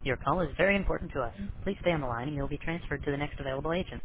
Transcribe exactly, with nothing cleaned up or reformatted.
Your call is very important to us. Please stay on the line and you'll be transferred to the next available agent.